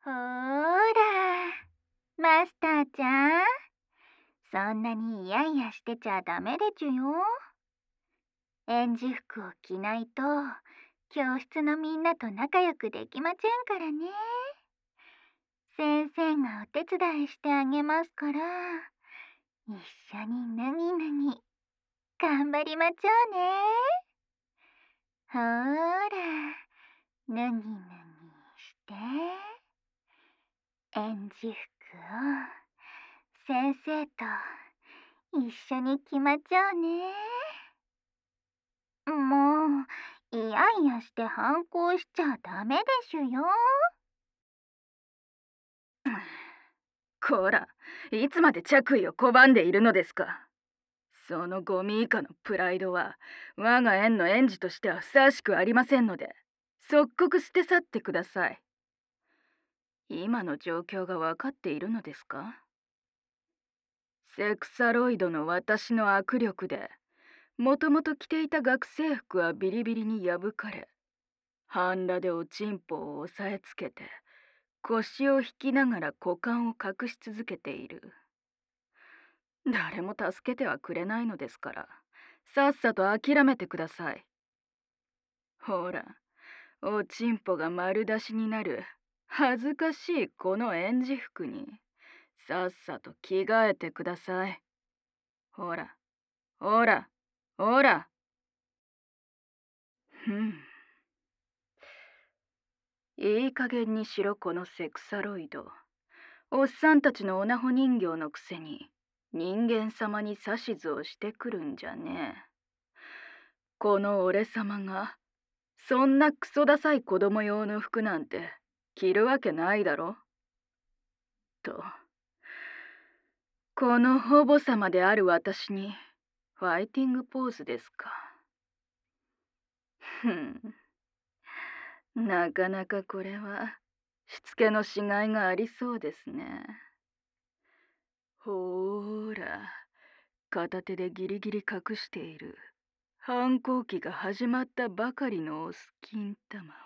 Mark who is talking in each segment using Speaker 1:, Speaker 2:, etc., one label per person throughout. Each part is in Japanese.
Speaker 1: ほーら、マスターちゃん、そんなにイヤイヤしてちゃダメでちゅよ。園児服を着ないと、教室のみんなと仲良くできませんからね。先生がお手伝いしてあげますから、一緒にぬぎぬぎ、頑張りまちょうね。ほーら、ぬぎぬぎして、園児服を先生と一緒に着まちょうね。もう、イヤイヤして反抗しちゃダメでしゅよ。
Speaker 2: こら、いつまで着衣を拒んでいるのですか。そのゴミ以下のプライドは我が園の園児としてはふさわしくありませんので、即刻捨て去ってください。今の状況が分かっているのですか。セクサロイドの私の握力で、もともと着ていた学生服はビリビリに破かれ、半裸でおちんぽを押さえつけて、腰を引きながら股間を隠し続けている。誰も助けてはくれないのですから、さっさと諦めてください。ほら、おちんぽが丸出しになる恥ずかしいこの園児服に、さっさと着替えてください。ほら、ほら、ほら。いい加減にしろこのセクサロイド。おっさんたちのオナホ人形のくせに、人間様に指図をしてくるんじゃねえ。この俺様が、そんなクソダサい子供用の服なんて着るわけないだろ。と、この保母様である私にファイティングポーズですか。なかなかこれはしつけのしがいがありそうですね。ほーら、片手でギリギリ隠している反抗期が始まったばかりのオス金玉を。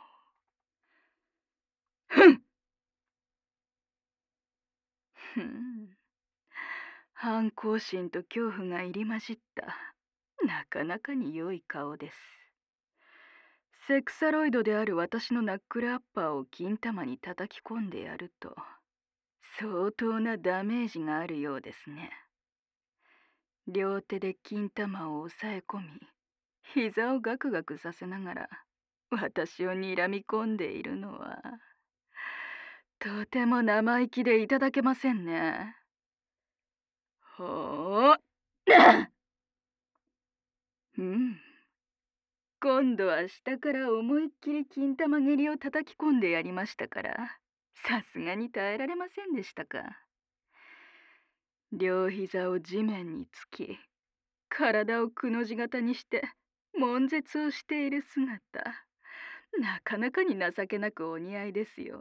Speaker 2: ふん。反抗心と恐怖が入り混じったなかなかに良い顔です。セクサロイドである私のナックルアッパーを金玉に叩き込んでやると相当なダメージがあるようですね。両手で金玉を押さえ込み、膝をガクガクさせながら私を睨み込んでいるのはとても生意気でいただけませんね。ほー今度は下から思いっきり金玉蹴りを叩き込んでやりましたから、さすがに耐えられませんでしたか。両膝を地面につき、体をくの字型にして悶絶をしている姿、なかなかに情けなくお似合いですよ。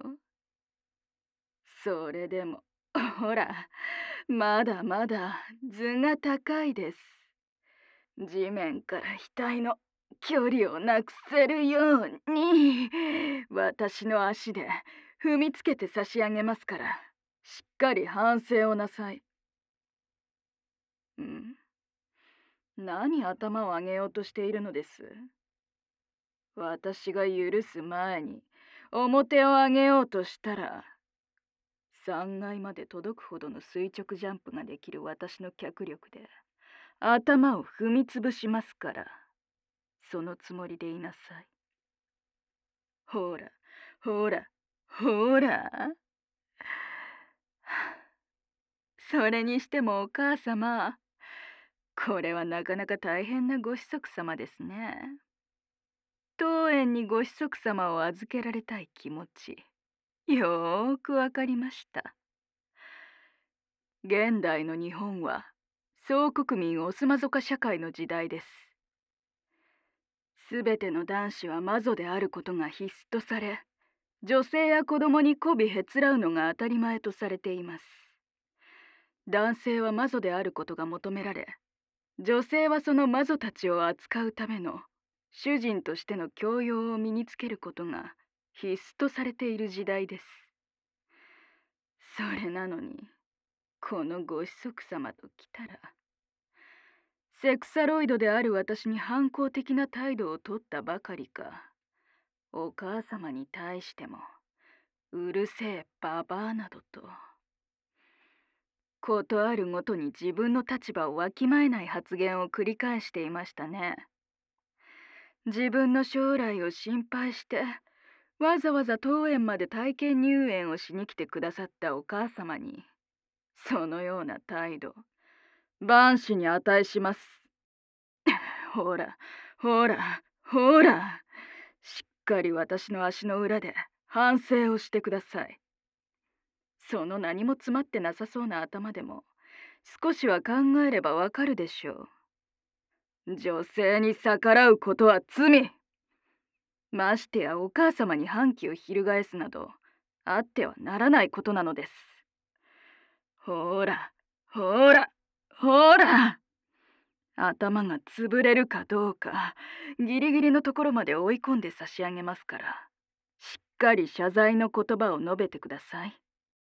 Speaker 2: それでも、ほら、まだまだ図が高いです。地面から額の距離をなくせるように、私の足で踏みつけて差し上げますから、しっかり反省をなさい。何頭を上げようとしているのです。私が許す前に表を上げようとしたら、3階まで届くほどの垂直ジャンプができる私の脚力で頭を踏みつぶしますから、そのつもりでいなさい。ほら、ほら、ほら。それにしてもお母様、これはなかなか大変なご子息様ですね。当園にご子息様を預けられたい気持ち、よーくわかりました。現代の日本は総国民オスマゾ化社会の時代です。すべての男子は魔女であることが必須とされ、女性や子供に媚びへつらうのが当たり前とされています。男性は魔女であることが求められ、女性はその魔女たちを扱うための主人としての教養を身につけることが必須とされている時代です。 それなのに、このご子息様と来たら、セクサロイドである私に反抗的な態度をとったばかりか、お母様に対しても、うるせえババアなどと、ことあるごとに自分の立場をわきまえない発言を繰り返していましたね。自分の将来を心配して、わざわざ当園まで体験入園をしに来てくださったお母様に、そのような態度、万死に値します。ほら、ほら、ほら、しっかり私の足の裏で反省をしてください。その何も詰まってなさそうな頭でも、少しは考えればわかるでしょう。女性に逆らうことは罪。ましてやお母様に反旗を翻すなど、あってはならないことなのです。ほら、ほら、ほら。頭が潰れるかどうか、ギリギリのところまで追い込んで差し上げますから、しっかり謝罪の言葉を述べてください。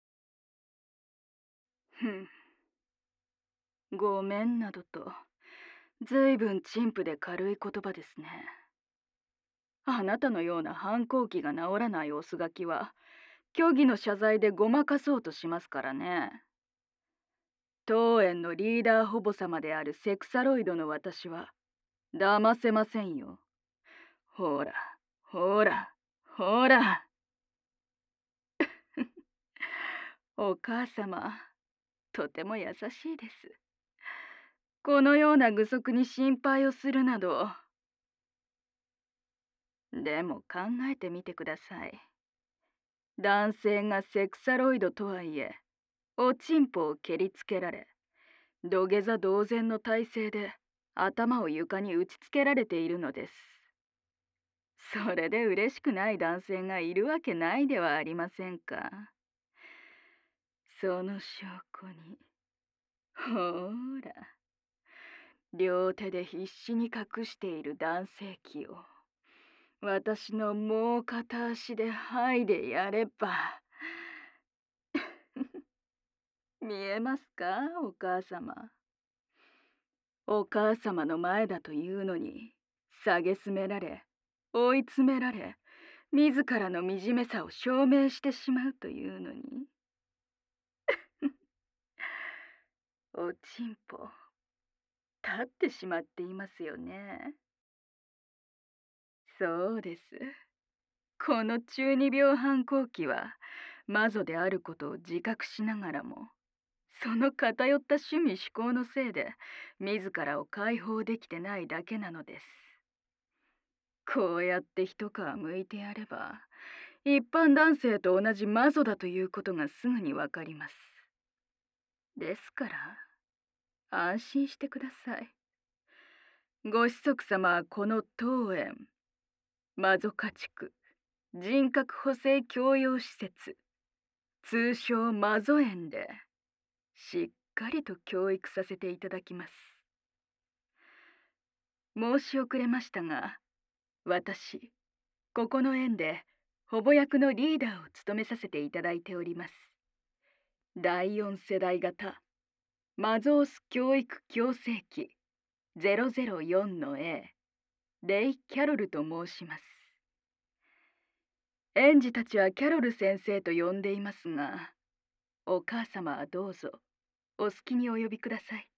Speaker 2: ごめんなどと、ずいぶん陳腐で軽い言葉ですね。あなたのような反抗期が治らないオスガキは、虚偽の謝罪でごまかそうとしますからね。当園のリーダー保母様であるセクサロイドの私は、騙せませんよ。ほら、ほら、ほら。お母様、とても優しいです。このような愚息に心配をするなど。でも考えてみてください。男性がセクサロイドとはいえ、おちんぽを蹴りつけられ、土下座同然の体勢で頭を床に打ちつけられているのです。それで嬉しくない男性がいるわけないではありませんか。その証拠に、ほーら、両手で必死に隠している男性器を、私のもう片足で剥いでやれば。見えますか、お母様。お母様の前だというのに、蔑められ、追い詰められ、自らの惨めさを証明してしまうというのに。おちんぽ、立ってしまっていますよね。そうです。この中二病反抗期は、魔女であることを自覚しながらも、その偏った趣味嗜好のせいで、自らを解放できてないだけなのです。こうやって一皮むいてやれば、一般男性と同じ魔女だということがすぐにわかります。ですから、安心してください。ご子息様はこの当園、魔女家畜人格補正教養施設、通称魔女園で、しっかりと教育させていただきます。申し遅れましたが、私、ここの園で保母役のリーダーを務めさせていただいております。第4世代型マゾース教育矯正期004の A、レイ・キャロルと申します。園児たちはキャロル先生と呼んでいますが、お母様はどうぞお好きにお呼びください。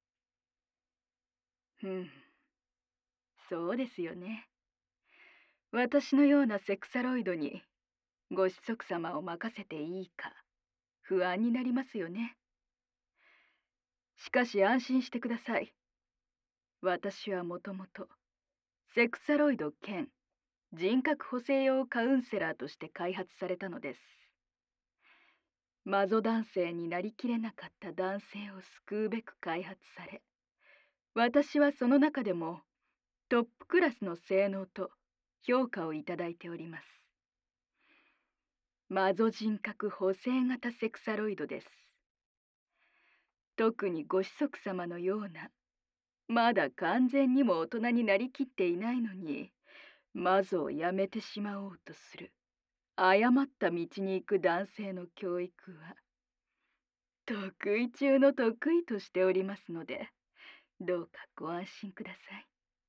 Speaker 2: そうですよね。私のようなセクサロイドにご子息様を任せていいか不安になりますよね。しかし安心してください。私はもともとセクサロイド兼人格補正用カウンセラーとして開発されたのです。魔女男性になりきれなかった男性を救うべく開発され、私はその中でもトップクラスの性能と評価をいただいております。魔女人格補正型セクサロイドです。特にご子息様のような、まだ完全にも大人になりきっていないのに、魔女をやめてしまおうとする、誤った道に行く男性の教育は、 得意中の得意としておりますので、どうかご安心ください。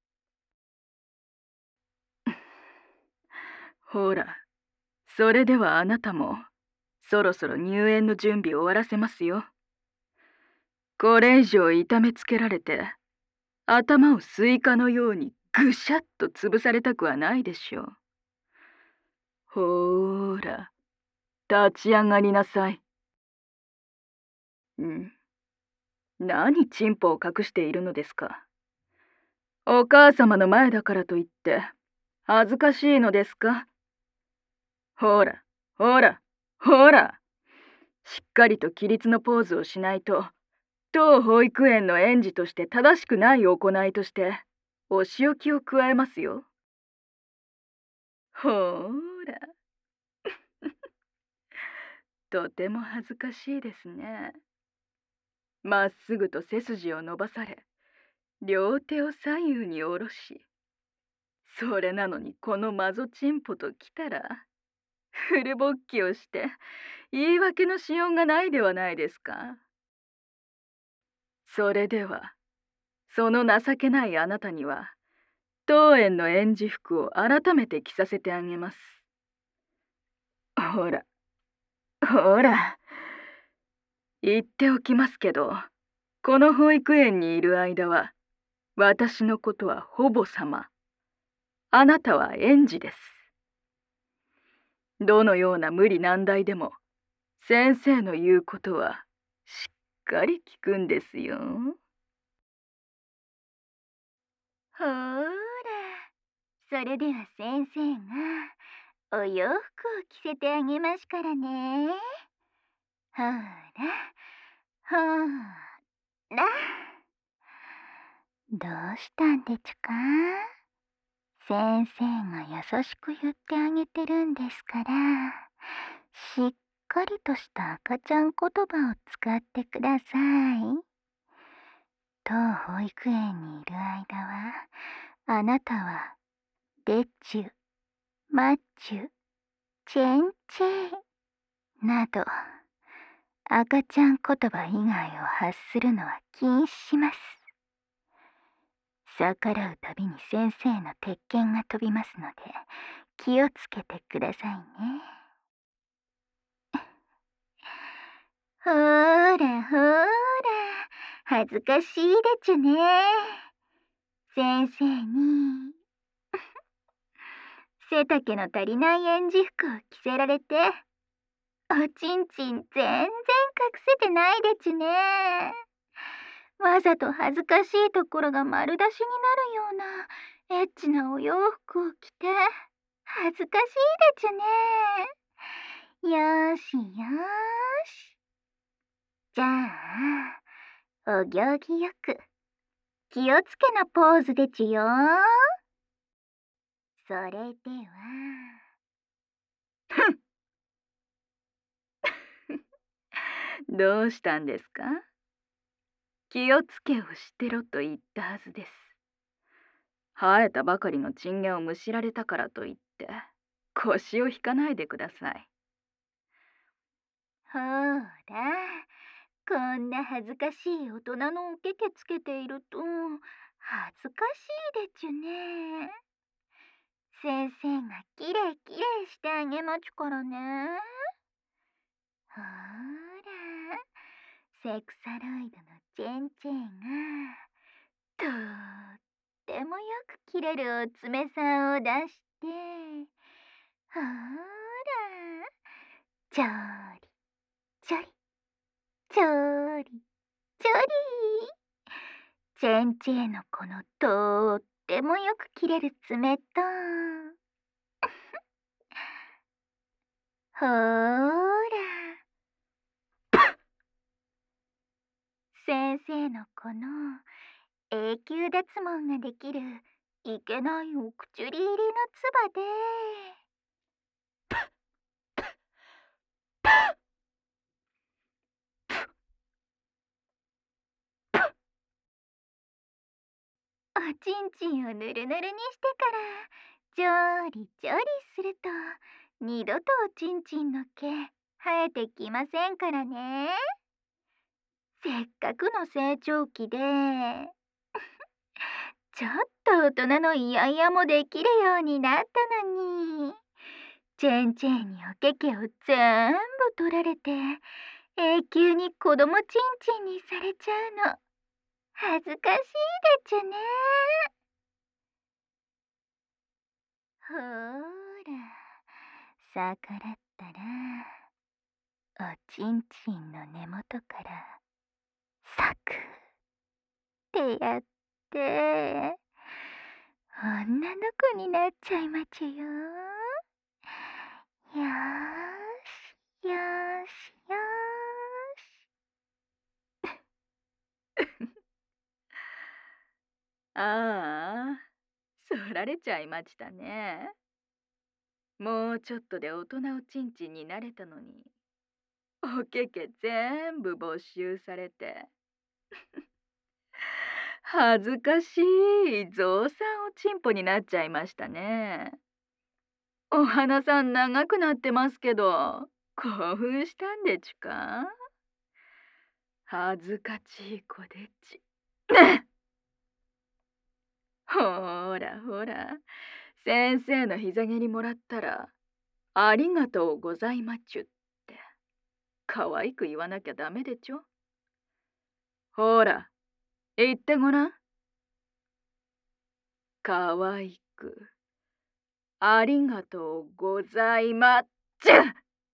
Speaker 2: ほら、それではあなたもそろそろ入園の準備を終わらせますよ。これ以上痛めつけられて、頭をスイカのようにぐしゃっと潰されたくはないでしょう。ほーら、立ち上がりなさい。何チンポを隠しているのですか。お母様の前だからといって恥ずかしいのですか。ほら、ほら、ほら、しっかりと起立のポーズをしないと、当保育園の園児として正しくない行いとしてお仕置きを加えますよ。ほーら、とても恥ずかしいですね。まっすぐと背筋を伸ばされ、両手を左右に下ろし、それなのにこのマゾチンポときたら、フル勃起をして言い訳のしようがないではないですか。それでは、その情けないあなたには、当園の園児服を改めて着させてあげます。ほら、ほら、言っておきますけど、この保育園にいる間は、私のことはほぼ様。あなたは園児です。どのような無理難題でも、先生の言うことはしっかり聞くんですよ。
Speaker 1: ほーら、それでは先生がお洋服を着せてあげますからね。ほーら、ほーら。どうしたんでちゅか。先生が優しく言ってあげてるんですから、しっかりとした赤ちゃん言葉を使ってください。当保育園にいる間は、あなたは、でっちゅ、まっちゅ、チェンチェイなど、赤ちゃん言葉以外を発するのは禁止します。逆らうたびに先生の鉄拳が飛びますので、気をつけてくださいね。ほーらほーら、恥ずかしいでちゅね。先生に背丈の足りない園児服を着せられて、おちんちん全然隠せてないでちゅね。わざと恥ずかしいところが丸出しになるようなエッチなお洋服を着て恥ずかしいでちゅね。よーしよーし。じゃあ、お行儀よく気をつけなポーズでちゅよ。それでは。
Speaker 2: どうしたんですか。気をつけをしてろと言ったはずです。生えたばかりのチンゲをむしられたからといって腰を引かないでください。
Speaker 1: ほーら、こんな恥ずかしい大人のおけけつけていると恥ずかしいでちゅね。先生がきれいきれいしてあげまちゅからね。ほーら、セクサロイドのチェンチェンがとってもよく切れるお爪さんを出して、ほーら、ちょーりちょりちょーりちょり。チェンチェンのこのとってもよく切れる爪と、ほーら、先生のこの永久脱毛ができるいけないお口入りのつばで、おちんちんをぬるぬるにしてからジョーリジョーリすると二度とおちんちんの毛生えてきませんからね。 せっかくの成長期で、ちょっと大人のイヤイヤもできるようになったのに、チェンチェンにおけけを全部取られて、永久に子供チンチンにされちゃうの。恥ずかしいでちゅね。ほーら、逆らったら、おちんちんの根元からサクってやって、女の子になっちゃいまちゅよ。よーし、よーし、よ
Speaker 2: ああ、そられちゃいましたね。もうちょっとで大人おちんちんになれたのに、おけけ全部没収されて、恥ずかしいゾウさんおちんぽになっちゃいましたね。お花さん長くなってますけど、興奮したんでちゅか？恥ずかちい子でち。ほーらほら、先生の膝蹴りもらったら、ありがとうございまちゅって、可愛く言わなきゃダメでちょ。ほら、言ってごらん。可愛く、ありがとうございまちゅ。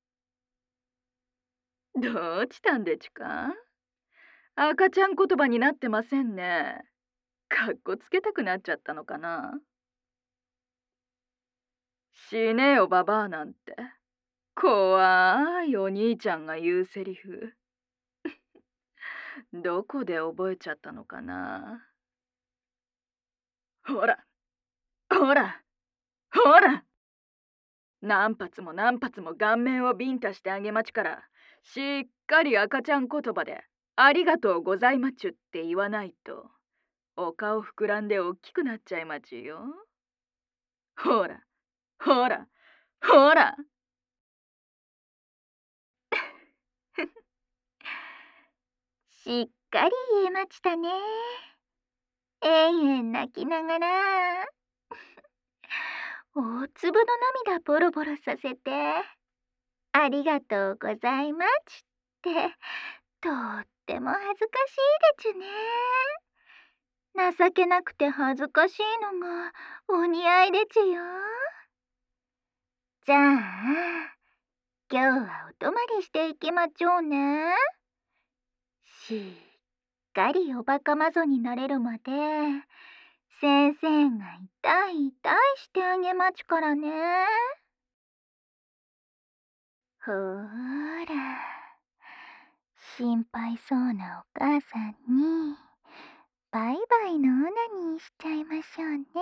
Speaker 2: どうしたんでちゅか？赤ちゃん言葉になってませんね。かっこつけたくなっちゃったのかな。死ねよババアなんて、怖いお兄ちゃんが言うセリフ。どこで覚えちゃったのかな。ほら、ほら、ほら。何発も何発も顔面をビンタしてあげまちから、しっかり赤ちゃん言葉でありがとうございまちゅって言わないと、お顔膨らんで大きくなっちゃいまちゅよ。ほら、ほら、ほら。
Speaker 1: しっかり言えましたね。えんえん泣きながら、大粒の涙ボロボロさせて、ありがとうございますって、とっても恥ずかしいでちゅね。情けなくて恥ずかしいのがお似合いでちゅよ。じゃあ、今日はお泊まりしていきまちょうね。しっかりおバカマゾになれるまで、先生が痛い痛いしてあげまちからね。ほーら、心配そうなお母さんに、バイバイのオナニーしちゃいましょうね。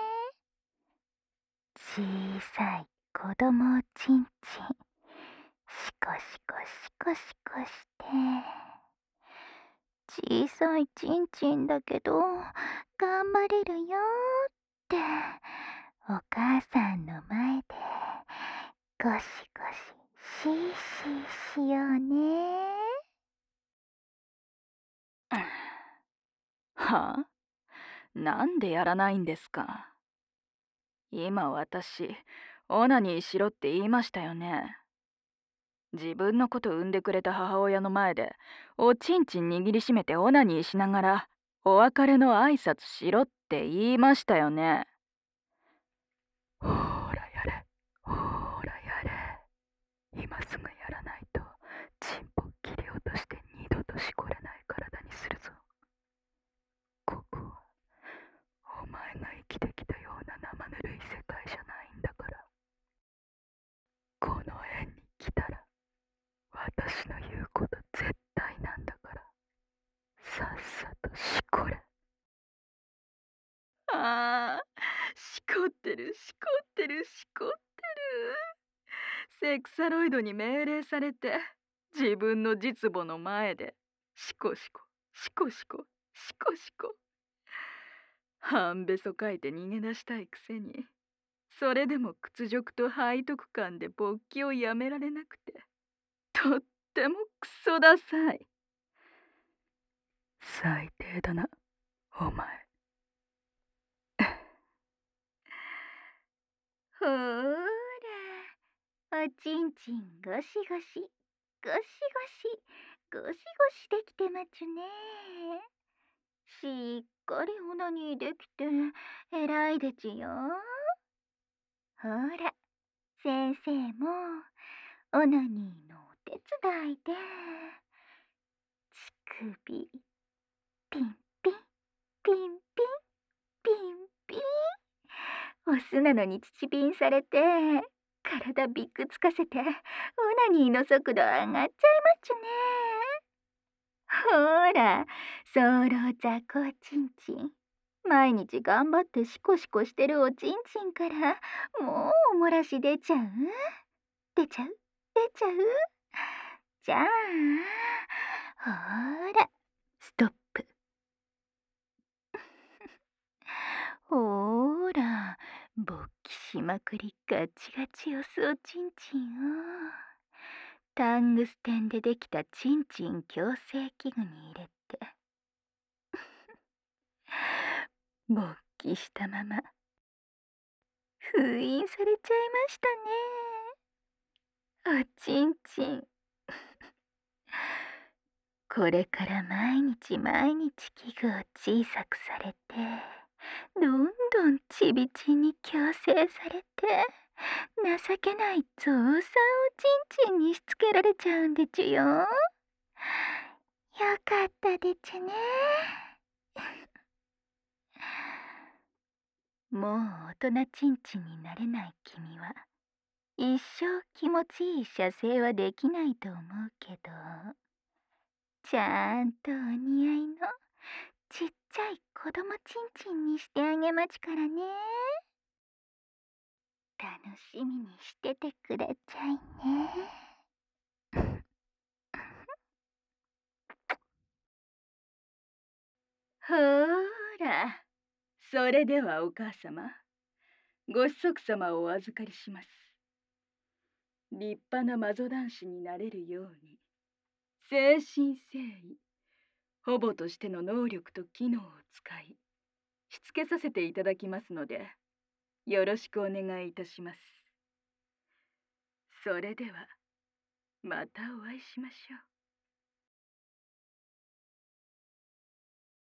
Speaker 1: 小さい子供ちんちん、シコシコシコシコして。小さいちんちんだけど、頑張れるよって、お母さんの前で、ゴシゴシ、シーシーしようね。
Speaker 2: はあ？なんでやらないんですか？今私、オナニーしろって言いましたよね。自分のこと産んでくれた母親の前で、おちんちん握りしめてオナニーしながら、お別れの挨拶しろって言いましたよね。ほーらやれ、ほーらやれ。今すぐやらないと、チンポ切り落として二度としこれない体にするぞ。ここは、お前が生きてきたような生ぬるい世界じゃないんだから。この縁に来たら、私の言うこと絶対なんだから、さっさとしこれ。ああ、しこってる、しこってる、しこってる。セクサロイドに命令されて、自分の実母の前で、シコシコ、シコシコ、シコシコ。半べそかいて逃げ出したいくせに、それでも屈辱と背徳感で勃起をやめられなくて、とってもクソダサい。 最低だな、お前。
Speaker 1: ほーら、おちんちんゴシゴシ、ゴシゴシ、ゴシゴシできてまちゅね。しっかりオナニーできて偉いでちよ。ほら、先生もオナニーのお手伝いで、乳首、ピンピン、ピンピン、ピンピン。オスなのに乳ビンされて、体びっくつかせて、オナニーの速度上がっちゃいまちゅね。ほら、早漏雑魚ちんちん。毎日頑張ってシコシコしてるおちんちんから、もうお漏らし出ちゃう？出ちゃう？出ちゃう？じゃあ、ほら、ストップ。ほーら、勃起しまくりガチガチオスおちんちんを、タングステンでできたチンチン矯正器具に入れて、勃起したまま、封印されちゃいましたね。おちんちん。これから毎日毎日器具を小さくされて、どんどんちびちんに矯正されて、情けないゾウさんをちんちんにしつけられちゃうんでちゅよ。よかったでちゅね。もう大人ちんちんになれない君は、一生気持ちいい射精はできないと思うけど、ちゃんとお似合いのちっちゃい子供ちんちんにしてあげまちからね。楽しみにしててくださいね。
Speaker 2: ほーら、それではお母様、ご子息様をお預かりします。立派な魔女男子になれるように、誠心誠意、保母としての能力と機能を使い、しつけさせていただきますので、よろしくお願いいたします。それでは、またお会いしましょう。